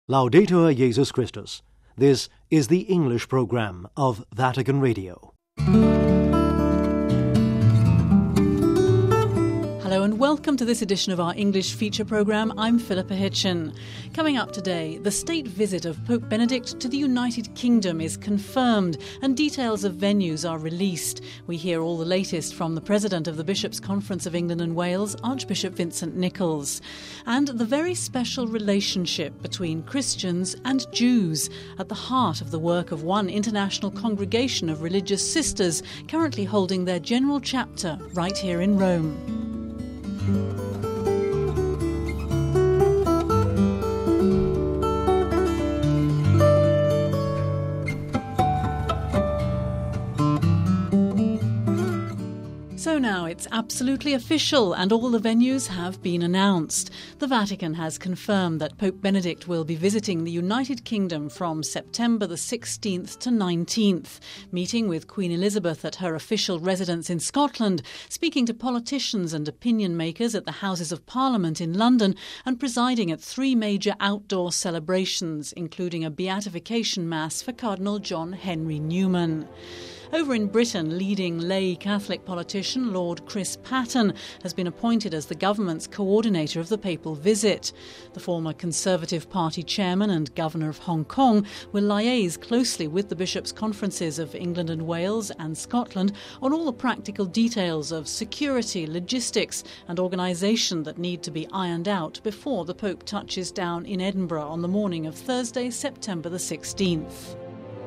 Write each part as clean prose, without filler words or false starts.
Laudetur Jesus Christus. This is the English program of Vatican Radio. Hello and welcome to this edition of our English feature programme. I'm Philippa Hitchin. Coming up today, the state visit of Pope Benedict to the United Kingdom is confirmed and details of venues are released. We hear all the latest from the President of the Bishops' Conference of England and Wales, Archbishop Vincent Nichols. And the very special relationship between Christians and Jews at the heart of the work of one international congregation of religious sisters currently holding their general chapter right here in Rome. So now it's absolutely official and all the venues have been announced. The Vatican has confirmed that Pope Benedict will be visiting the United Kingdom from September the 16th to 19th, meeting with Queen Elizabeth at her official residence in Scotland, speaking to politicians and opinion makers at the Houses of Parliament in London, and presiding at three major outdoor celebrations, including a beatification mass for Cardinal John Henry Newman. Over in Britain, leading lay Catholic politician Lord Chris Patten has been appointed as the government's coordinator of the papal visit. The former Conservative Party chairman and governor of Hong Kong will liaise closely with the bishops' conferences of England and Wales and Scotland on all the practical details of security, logistics and organisation that need to be ironed out before the Pope touches down in Edinburgh on the morning of Thursday, September the 16th.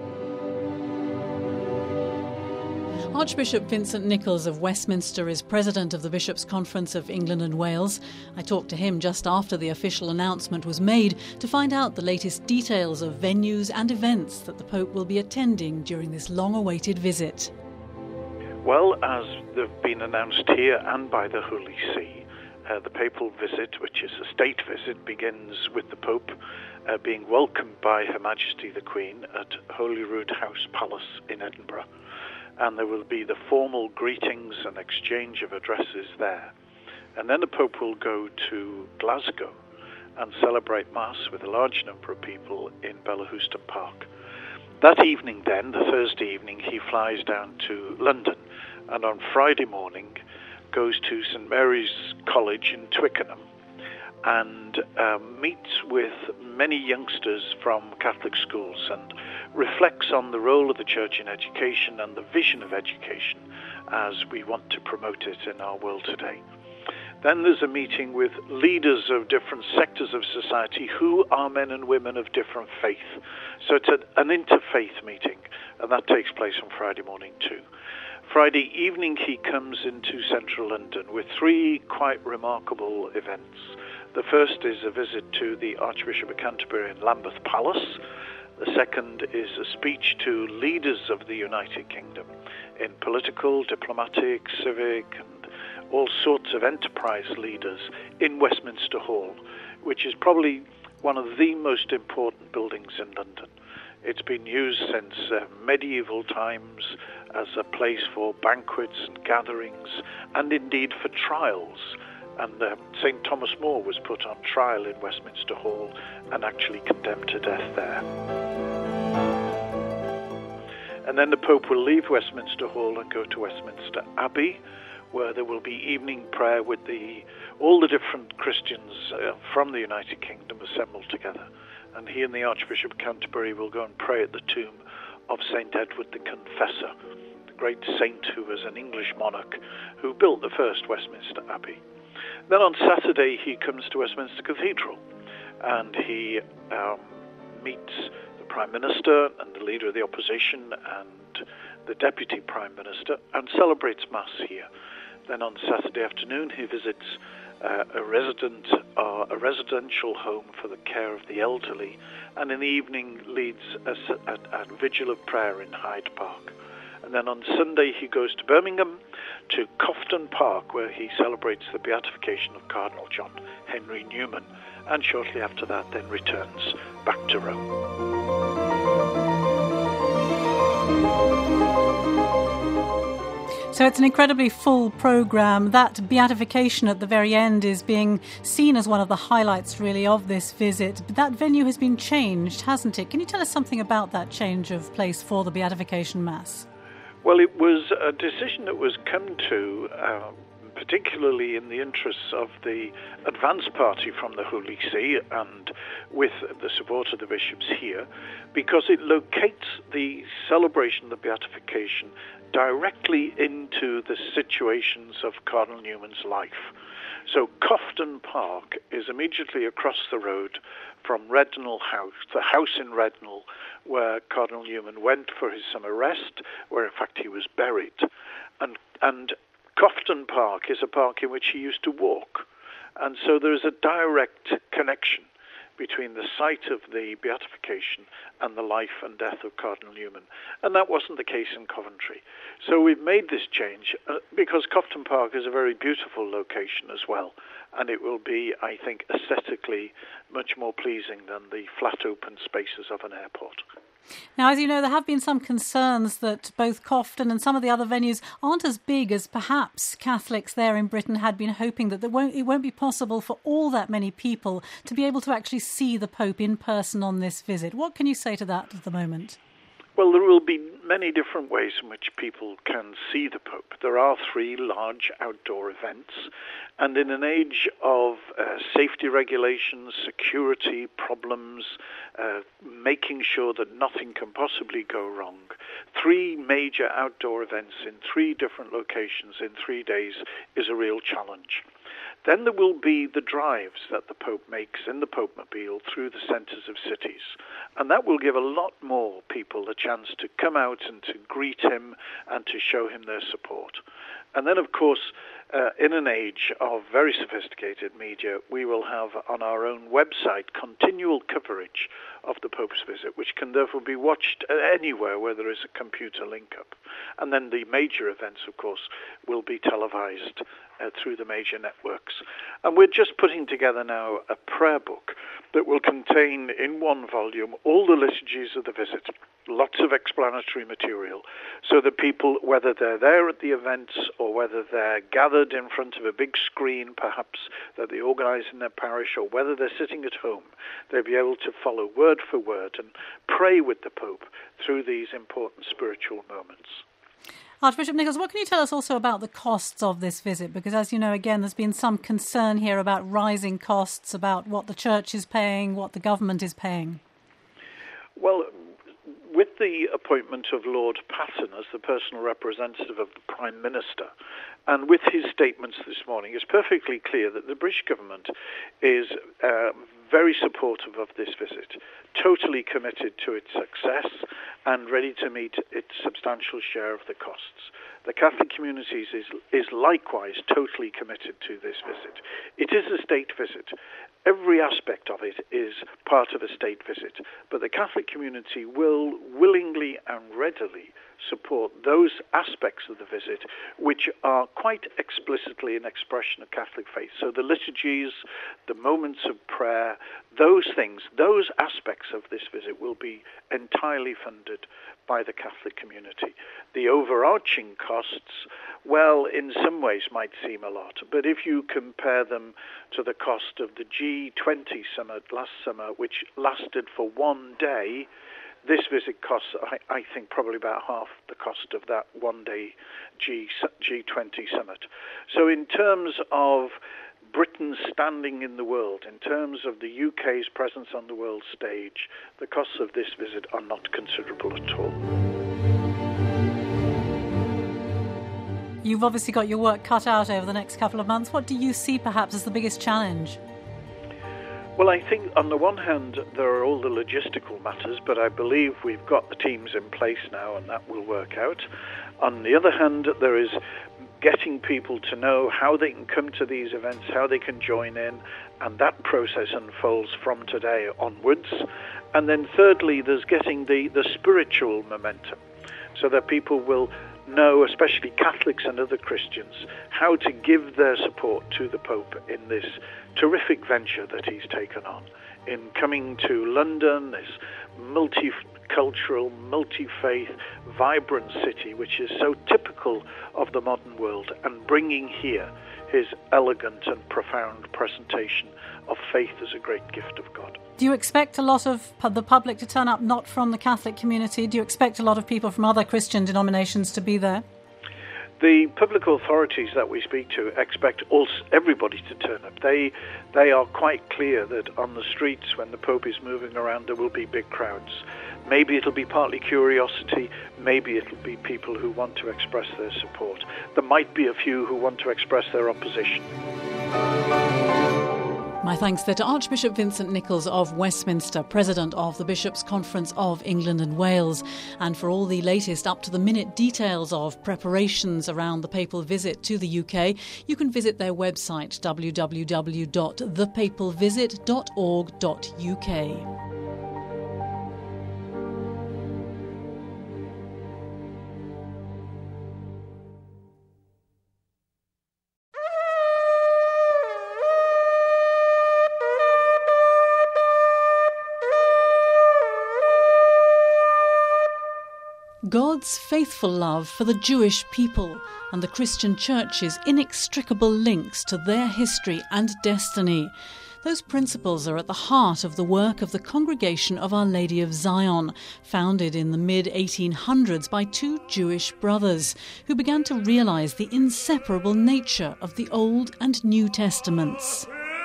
Archbishop Vincent Nichols of Westminster is president of the Bishops' Conference of England and Wales. I talked to him just after the official announcement was made to find out the latest details of venues and events that the Pope will be attending during this long-awaited visit. Well, as they've been announced here and by the Holy See, the papal visit, which is a state visit, begins with the Pope being welcomed by Her Majesty the Queen at Holyrood House Palace in Edinburgh. And there will be the formal greetings and exchange of addresses there. And then the Pope will go to Glasgow and celebrate Mass with a large number of people in Bellahouston Park. That evening then, the Thursday evening, he flies down to London and on Friday morning goes to St Mary's College in Twickenham and meets with many youngsters from Catholic schools and reflects on the role of the Church in education and the vision of education as we want to promote it in our world today. Then there's a meeting with leaders of different sectors of society who are men and women of different faith. So it's an interfaith meeting, and that takes place on Friday morning too. Friday evening he comes into central London with three quite remarkable events. The first is a visit to the Archbishop of Canterbury in Lambeth Palace. The second is a speech to leaders of the United Kingdom in political, diplomatic, civic, and all sorts of enterprise leaders in Westminster Hall, which is probably one of the most important buildings in London. It's been used since medieval times as a place for banquets and gatherings, and indeed for trials. And St. Thomas More was put on trial in Westminster Hall and actually condemned to death there. And then the Pope will leave Westminster Hall and go to Westminster Abbey, where there will be evening prayer with all the different Christians from the United Kingdom assembled together. And he and the Archbishop of Canterbury will go and pray at the tomb of St. Edward the Confessor, the great saint who was an English monarch who built the first Westminster Abbey. Then on Saturday he comes to Westminster Cathedral and he meets the Prime Minister and the Leader of the Opposition and the Deputy Prime Minister and celebrates Mass here. Then on Saturday afternoon he visits a residential home for the care of the elderly, and in the evening leads a vigil of prayer in Hyde Park. And then on Sunday he goes to Birmingham, to Cofton Park, where he celebrates the beatification of Cardinal John Henry Newman, and shortly after that then returns back to Rome. So it's an incredibly full programme. That beatification at the very end is being seen as one of the highlights, really, of this visit. But that venue has been changed, hasn't it? Can you tell us something about that change of place for the beatification Mass? Well, it was a decision that was come to particularly in the interests of the advance party from the Holy See and with the support of the bishops here, because it locates the celebration of the beatification directly into the situations of Cardinal Newman's life. So Cofton Park is immediately across the road from Rednall House, the house in Rednall where Cardinal Newman went for his summer rest, where in fact he was buried. And Cofton Park is a park in which he used to walk. And so there is a direct connection between the site of the beatification and the life and death of Cardinal Newman. And that wasn't the case in Coventry. So we've made this change because Cofton Park is a very beautiful location as well. And it will be, I think, aesthetically much more pleasing than the flat open spaces of an airport. Now, as you know, there have been some concerns that both Cofton and some of the other venues aren't as big as perhaps Catholics there in Britain had been hoping, that it won't be possible for all that many people to be able to actually see the Pope in person on this visit. What can you say to that at the moment? Well, there will be many different ways in which people can see the Pope. There are 3 large outdoor events, and in an age of safety regulations, security problems, making sure that nothing can possibly go wrong, 3 major outdoor events in 3 different locations in 3 days is a real challenge. Then there will be the drives that the Pope makes in the Popemobile through the centres of cities. And that will give a lot more people a chance to come out and to greet him and to show him their support. And then, of course, in an age of very sophisticated media, we will have on our own website continual coverage of the Pope's visit, which can therefore be watched anywhere where there is a computer link-up. And then the major events, of course, will be televised through the major networks. And we're just putting together now a prayer book that will contain in one volume all the liturgies of the visit, lots of explanatory material, so that people, whether they're there at the events or whether they're gathered in front of a big screen, perhaps that they organise in their parish, or whether they're sitting at home, they'll be able to follow word for word and pray with the Pope through these important spiritual moments. Archbishop Nichols, what can you tell us also about the costs of this visit? Because, as you know, again, there's been some concern here about rising costs, about what the Church is paying, what the government is paying. Well, with the appointment of Lord Patten as the personal representative of the Prime Minister, and with his statements this morning, it's perfectly clear that the British government is very supportive of this visit, totally committed to its success and ready to meet its substantial share of the costs. The Catholic community is likewise totally committed to this visit. It is a state visit. Every aspect of it is part of a state visit, but the Catholic community will willingly and readily support those aspects of the visit which are quite explicitly an expression of Catholic faith. So the liturgies, the moments of prayer, those things, those aspects of this visit will be entirely funded by the Catholic community. The overarching costs, well, in some ways might seem a lot, but if you compare them to the cost of the G20 summit last summer, which lasted for 1 day, this visit costs, I think, probably about half the cost of that one-day G20 summit. So in terms of Britain's standing in the world, in terms of the UK's presence on the world stage, the costs of this visit are not considerable at all. You've obviously got your work cut out over the next couple of months. What do you see perhaps as the biggest challenge? Well, I think on the one hand, there are all the logistical matters, but I believe we've got the teams in place now and that will work out. On the other hand, there is getting people to know how they can come to these events, how they can join in, and that process unfolds from today onwards. And then thirdly, there's getting the spiritual momentum, so that people will know, especially Catholics and other Christians, how to give their support to the Pope in this terrific venture that he's taken on, in coming to London, this multicultural, multi-faith, vibrant city, which is so typical of the modern world, and bringing here his elegant and profound presentation of faith as a great gift of God. Do you expect a lot of the public to turn up, not from the Catholic community? Do you expect a lot of people from other Christian denominations to be there? The public authorities that we speak to expect everybody to turn up. They are quite clear that on the streets, when the Pope is moving around, there will be big crowds. Maybe it'll be partly curiosity, maybe it'll be people who want to express their support. There might be a few who want to express their opposition. My thanks there to Archbishop Vincent Nichols of Westminster, President of the Bishops' Conference of England and Wales. And for all the latest up-to-the-minute details of preparations around the papal visit to the UK, you can visit their website, www.thepapalvisit.org.uk. God's faithful love for the Jewish people and the Christian Church's inextricable links to their history and destiny. Those principles are at the heart of the work of the Congregation of Our Lady of Zion, founded in the mid-1800s by two Jewish brothers who began to realise the inseparable nature of the Old and New Testaments.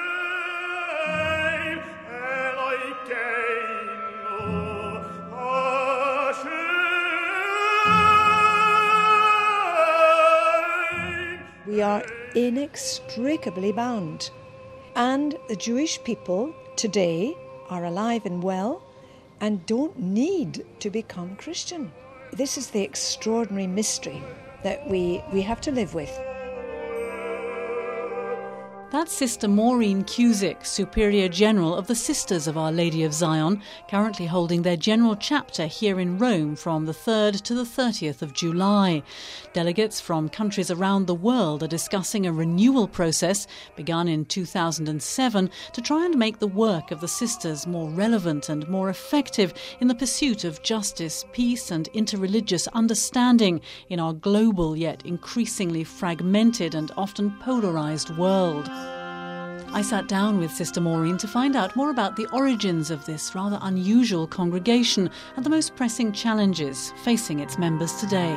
We are inextricably bound. And the Jewish people today are alive and well and don't need to become Christian. This is the extraordinary mystery that we have to live with. That's Sister Maureen Cusick, Superior General of the Sisters of Our Lady of Zion, currently holding their general chapter here in Rome from the 3rd to the 30th of July. Delegates from countries around the world are discussing a renewal process begun in 2007 to try and make the work of the sisters more relevant and more effective in the pursuit of justice, peace and interreligious understanding in our global yet increasingly fragmented and often polarised world. I sat down with Sister Maureen to find out more about the origins of this rather unusual congregation and the most pressing challenges facing its members today.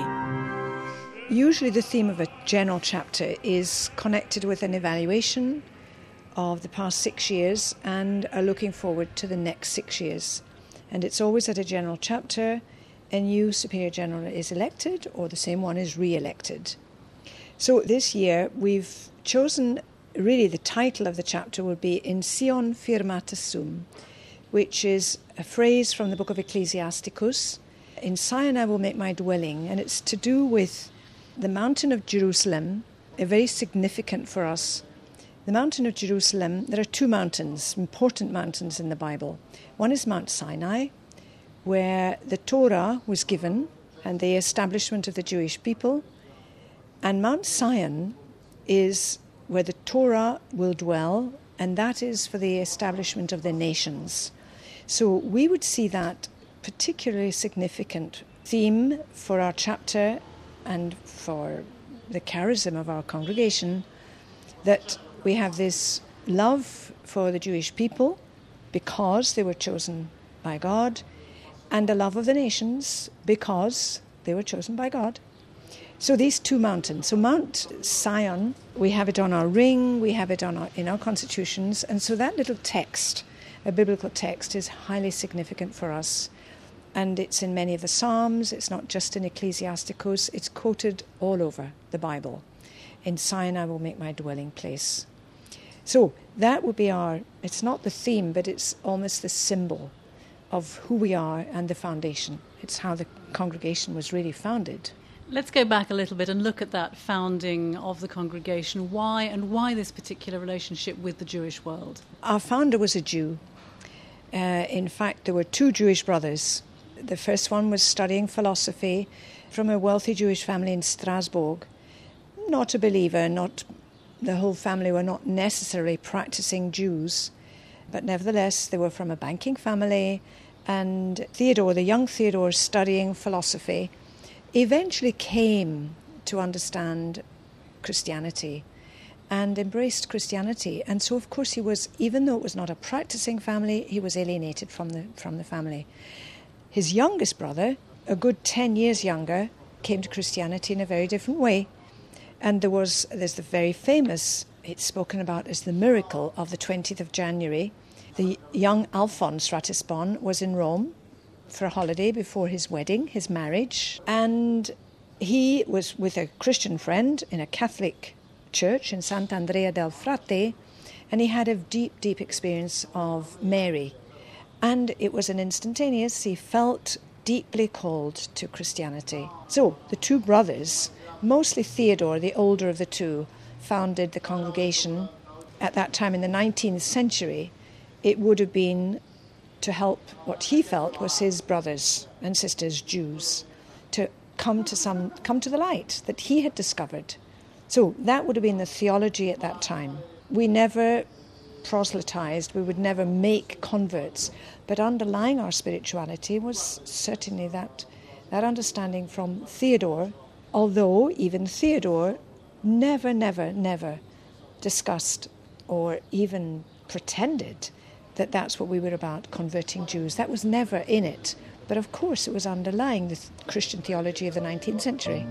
Usually the theme of a general chapter is connected with an evaluation of the past 6 years and are looking forward to the next 6 years. And it's always at a general chapter, a new Superior General is elected or the same one is re-elected. So this year we've chosen, really the title of the chapter would be In Sion Firmata Sum, which is a phrase from the book of Ecclesiasticus. In Zion I will make my dwelling, and it's to do with the mountain of Jerusalem, very significant for us. The mountain of Jerusalem, there are two mountains, important mountains in the Bible. One is Mount Sinai, where the Torah was given and the establishment of the Jewish people. And Mount Zion is where the Torah will dwell, and that is for the establishment of the nations. So we would see that particularly significant theme for our chapter and for the charism of our congregation, that we have this love for the Jewish people because they were chosen by God, and a love of the nations because they were chosen by God. So these two mountains. So Mount Zion, we have it on our ring, we have it in our constitutions, and so that little text, a biblical text, is highly significant for us. And it's in many of the Psalms, it's not just in Ecclesiasticus, it's quoted all over the Bible. In Zion I will make my dwelling place. So that would be it's not the theme, but it's almost the symbol of who we are and the foundation. It's how the congregation was really founded. Let's go back a little bit and look at that founding of the congregation. Why this particular relationship with the Jewish world? Our founder was a Jew. In fact, there were two Jewish brothers. The first one was studying philosophy from a wealthy Jewish family in Strasbourg. Not a believer, the whole family were not necessarily practicing Jews, but nevertheless they were from a banking family, and Theodore, the young Theodore, studying philosophy, eventually came to understand Christianity and embraced Christianity. And so, of course, he was, even though it was not a practicing family, he was alienated from the family. His youngest brother, a good 10 years younger, came to Christianity in a very different way. And there's the very famous, it's spoken about as the miracle of the 20th of January. The young Alphonse Ratisbonne was in Rome for a holiday before his wedding, his marriage, and he was with a Christian friend in a Catholic church in Sant'Andrea del Frate, and he had a deep, deep experience of Mary. And it was an instantaneous, he felt deeply called to Christianity. So the two brothers, mostly Theodore, the older of the two, founded the congregation. At that time in the 19th century, it would have been to help what he felt was his brothers and sisters, Jews, to come to the light that he had discovered. So that would have been the theology at that time. We never proselytized, we would never make converts, but underlying our spirituality was certainly that understanding from Theodore, although even Theodore never discussed or even pretended that that's what we were about, converting Jews. That was never in it. But of course it was underlying the Christian theology of the 19th century.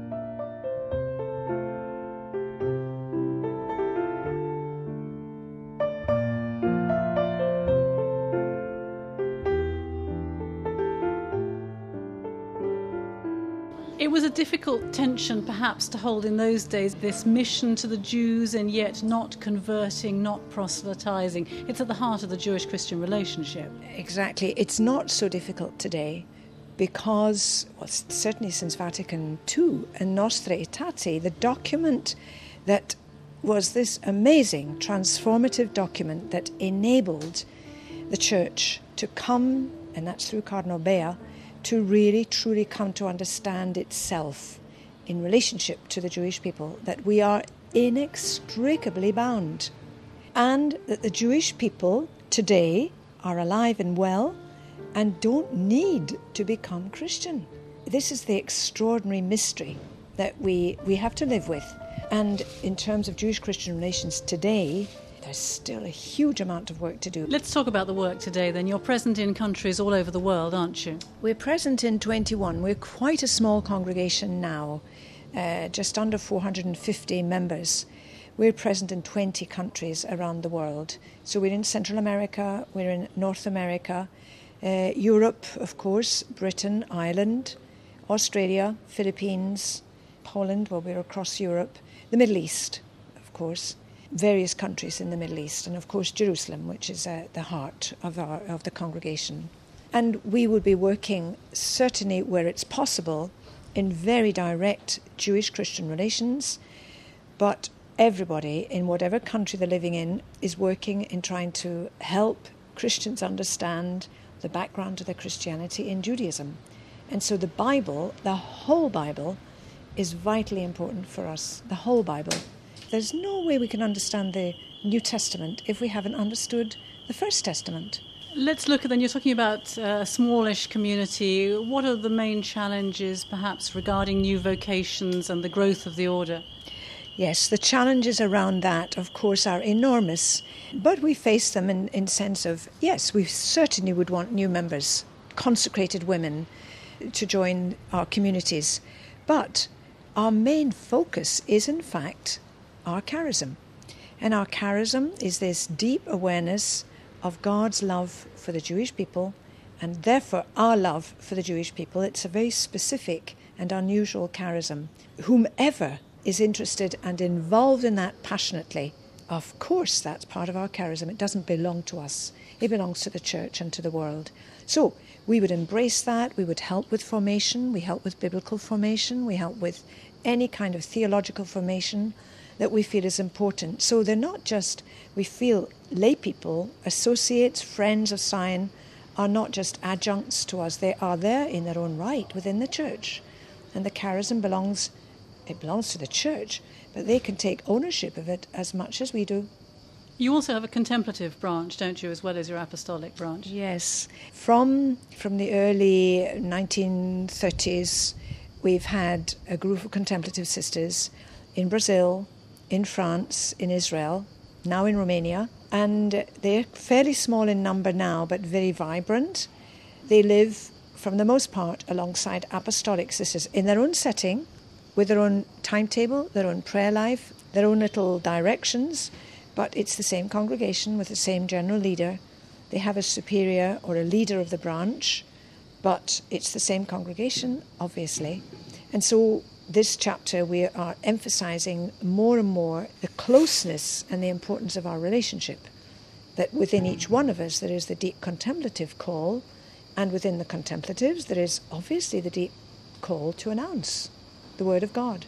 It was a difficult tension perhaps to hold in those days, this mission to the Jews and yet not converting, not proselytizing. It's at the heart of the Jewish-Christian relationship. Exactly. It's not so difficult today because, well, certainly since Vatican II and Nostra Aetate, the document that was this amazing transformative document that enabled the Church to come, and that's through Cardinal Bea, to really, truly come to understand itself in relationship to the Jewish people, that we are inextricably bound, and that the Jewish people today are alive and well and don't need to become Christian. This is the extraordinary mystery that we have to live with. And in terms of Jewish-Christian relations today, there's still a huge amount of work to do. Let's talk about the work today then. You're present in countries all over the world, aren't you? We're present in 21. We're quite a small congregation now, just under 450 members. We're present in 20 countries around the world. So we're in Central America, we're in North America, Europe, of course, Britain, Ireland, Australia, Philippines, Poland, well, we're across Europe, the Middle East, of course, various countries in the Middle East, and of course Jerusalem, which is the heart of the congregation. And we would be working, certainly where it's possible, in very direct Jewish-Christian relations, but everybody in whatever country they're living in is working in trying to help Christians understand the background of their Christianity in Judaism. And so the Bible, the whole Bible, is vitally important for us, the whole Bible. There's no way we can understand the New Testament if we haven't understood the First Testament. Let's look at then, you're talking about a smallish community. What are the main challenges perhaps regarding new vocations and the growth of the order? Yes, the challenges around that, of course, are enormous, but we face them in sense of, yes, we certainly would want new members, consecrated women, to join our communities. But our main focus is, in fact, our charism. And our charism is this deep awareness of God's love for the Jewish people, and therefore our love for the Jewish people. It's a very specific and unusual charism. Whomever is interested and involved in that passionately, of course that's part of our charism. It doesn't belong to us. It belongs to the church and to the world. So we would embrace that. We would help with formation. We help with biblical formation. We help with any kind of theological formation that we feel is important. So they're not just, we feel lay people, associates, friends of Sion, are not just adjuncts to us. They are there in their own right within the church. and the charism belongs to the church, but they can take ownership of it as much as we do. You also have a contemplative branch, don't you, as well as your apostolic branch? Yes. From the early 1930s, we've had a group of contemplative sisters in Brazil, in France, in Israel, now in Romania, and they're fairly small in number now, but very vibrant. They live, from the most part, alongside apostolic sisters in their own setting, with their own timetable, their own prayer life, their own little directions, but it's the same congregation with the same general leader. They have a superior or a leader of the branch, but it's the same congregation, obviously. And so this chapter we are emphasizing more and more the closeness and the importance of our relationship, that within each one of us there is the deep contemplative call, and within the contemplatives there is obviously the deep call to announce the Word of God.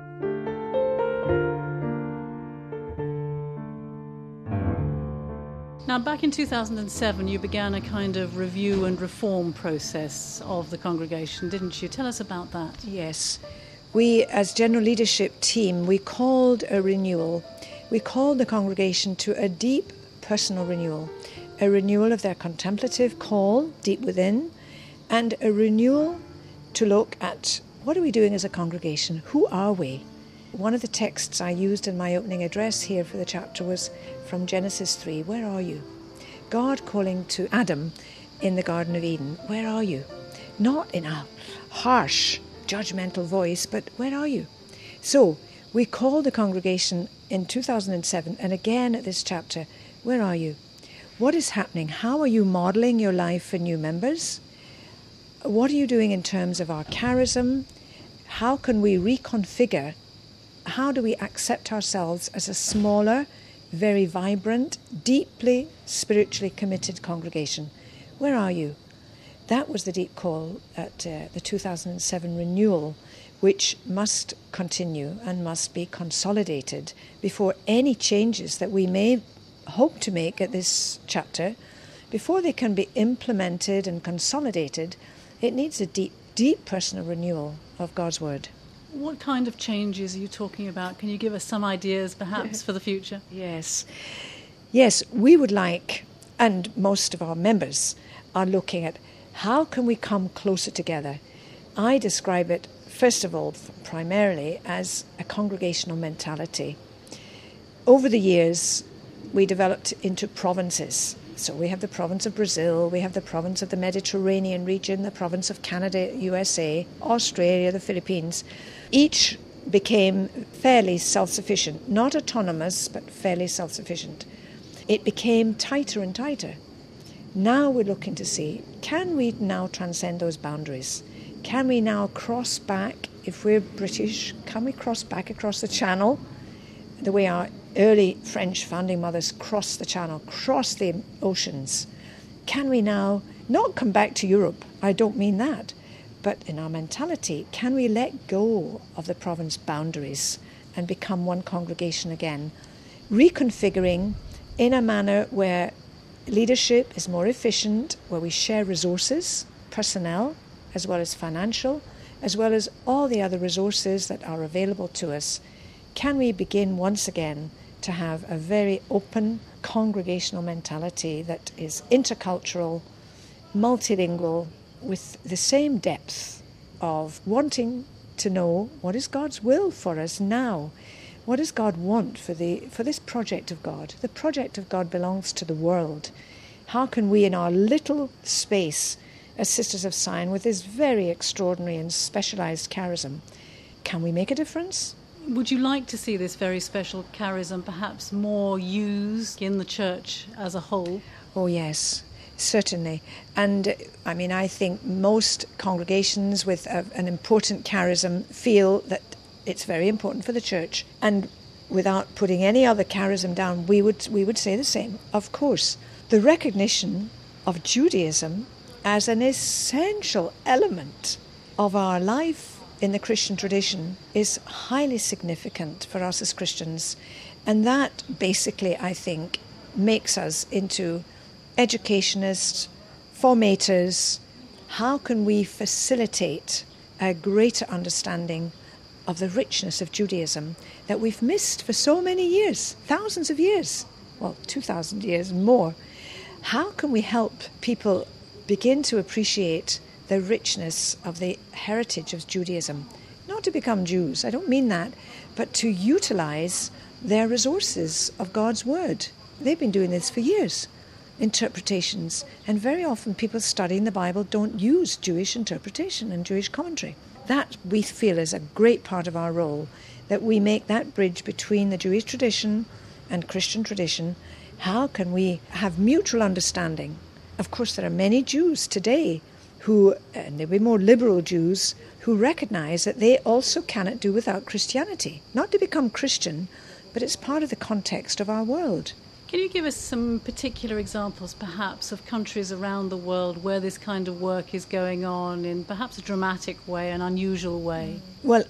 Now, back in 2007, you began a kind of review and reform process of the congregation, didn't you? Tell us about that. Yes. We, as general leadership team, we called a renewal. We called the congregation to a deep personal renewal, a renewal of their contemplative call deep within, and a renewal to look at what are we doing as a congregation? Who are we? One of the texts I used in my opening address here for the chapter was from Genesis 3. Where are you? God calling to Adam in the Garden of Eden. Where are you? Not in a harsh, judgmental voice, but where are you? So we called the congregation in 2007 and again at this chapter. Where are you? What is happening? How are you modelling your life for new members? What are you doing in terms of our charism? How can we reconfigure? How do we accept ourselves as a smaller, very vibrant, deeply spiritually committed congregation? Where are you? That was the deep call at the 2007 renewal, which must continue and must be consolidated before any changes that we may hope to make at this chapter, before they can be implemented and consolidated. It needs a deep, deep personal renewal of God's Word. What kind of changes are you talking about? Can you give us some ideas, perhaps, for the future? Yes. Yes, we would like, and most of our members are looking at, how can we come closer together? I describe it, first of all, primarily as a congregational mentality. Over the years, we developed into provinces. So we have the province of Brazil, we have the province of the Mediterranean region, the province of Canada, USA, Australia, the Philippines. Each became fairly self-sufficient, not autonomous, but fairly self-sufficient. It became tighter and tighter. Now we're looking to see, can we now transcend those boundaries? Can we now cross back, if we're British, can we cross back across the Channel, the way our early French founding mothers crossed the Channel, crossed the oceans? Can we now not come back to Europe? I don't mean that. But in our mentality, can we let go of the province boundaries and become one congregation again? Reconfiguring in a manner where leadership is more efficient, where we share resources, personnel, as well as financial, as well as all the other resources that are available to us. Can we begin once again to have a very open congregational mentality that is intercultural, multilingual, with the same depth of wanting to know what is God's will for us now? What does God want for this project of God? The project of God belongs to the world. How can we in our little space as Sisters of Sion with this very extraordinary and specialised charism, can we make a difference? Would you like to see this very special charism perhaps more used in the church as a whole? Oh yes, certainly. And I mean, I think most congregations with an important charism feel that it's very important for the church. And without putting any other charism down, we would say the same. Of course, the recognition of Judaism as an essential element of our life in the Christian tradition is highly significant for us as Christians. And that basically, I think, makes us into educationists, formators. How can we facilitate a greater understanding of the richness of Judaism that we've missed for so many years, thousands of years, well, 2,000 years and more. How can we help people begin to appreciate the richness of the heritage of Judaism? Not to become Jews, I don't mean that, but to utilize their resources of God's Word. They've been doing this for years, interpretations, and very often people studying the Bible don't use Jewish interpretation and Jewish commentary. That, we feel, is a great part of our role, that we make that bridge between the Jewish tradition and Christian tradition. How can we have mutual understanding? Of course, there are many Jews today who, and there'll be more liberal Jews, who recognize that they also cannot do without Christianity. Not to become Christian, but it's part of the context of our world. Can you give us some particular examples, perhaps, of countries around the world where this kind of work is going on in perhaps a dramatic way, an unusual way? Well,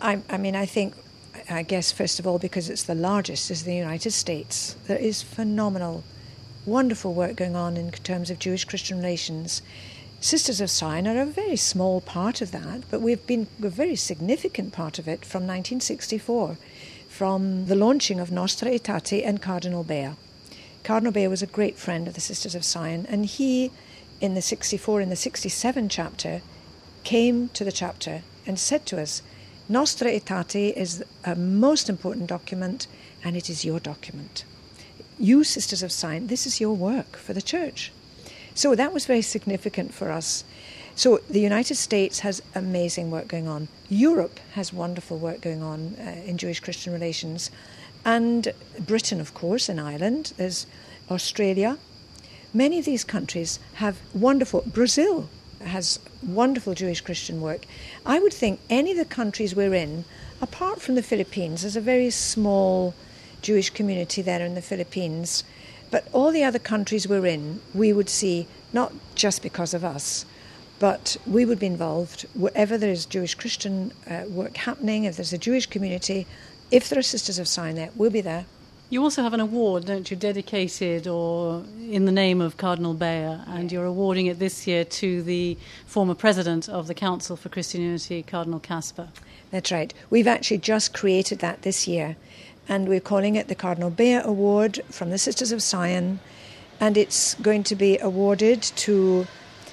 I guess, first of all, because it's the largest, is the United States. There is phenomenal, wonderful work going on in terms of Jewish-Christian relations. Sisters of Zion are a very small part of that, but we've been a very significant part of it from 1964, from the launching of Nostra Aetate and Cardinal Bea. Cardinal Bea was a great friend of the Sisters of Zion, and he, in the 64 and the 67 chapter, came to the chapter and said to us, Nostra Aetate is a most important document, and it is your document. You, Sisters of Zion, this is your work for the Church. So that was very significant for us. So the United States has amazing work going on. Europe has wonderful work going on in Jewish-Christian relations. And Britain, of course, and Ireland. There's Australia. Many of these countries have wonderful... Brazil has wonderful Jewish-Christian work. I would think any of the countries we're in, apart from the Philippines, there's a very small Jewish community there in the Philippines, but all the other countries we're in, we would see, not just because of us, but we would be involved wherever there's Jewish-Christian work happening, if there's a Jewish community. If there are Sisters of Zion there, we'll be there. You also have an award, don't you, dedicated or in the name of Cardinal Bea, and you're awarding it this year to the former president of the Council for Christian Unity, Cardinal Kasper. That's right. We've actually just created that this year, and we're calling it the Cardinal Bea Award from the Sisters of Zion, and it's going to be awarded to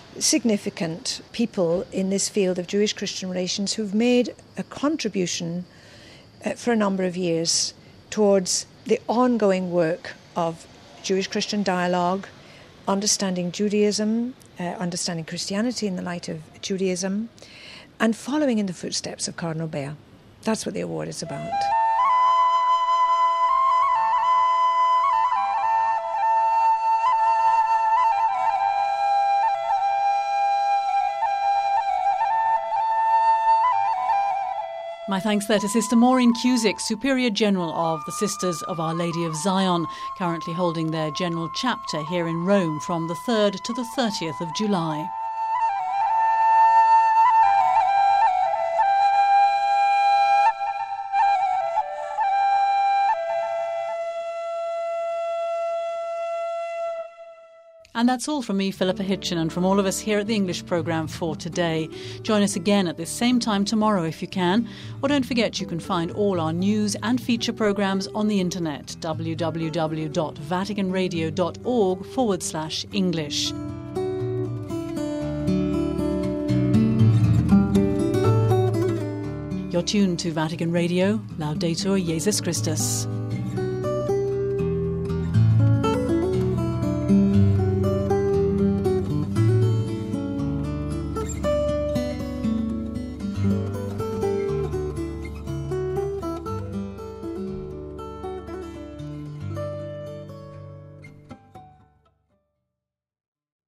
significant people in this field of Jewish-Christian relations who've made a contribution for a number of years towards the ongoing work of Jewish-Christian dialogue, understanding Judaism, understanding Christianity in the light of Judaism, and following in the footsteps of Cardinal Bea. That's what the award is about. My thanks there to Sister Maureen Cusick, Superior General of the Sisters of Our Lady of Zion, currently holding their General Chapter here in Rome from the 3rd to the 30th of July. And that's all from me, Philippa Hitchen, and from all of us here at the English programme for today. Join us again at this same time tomorrow if you can. Or don't forget you can find all our news and feature programmes on the internet, www.vaticanradio.org/English. You're tuned to Vatican Radio. Laudetur Jesus Christus.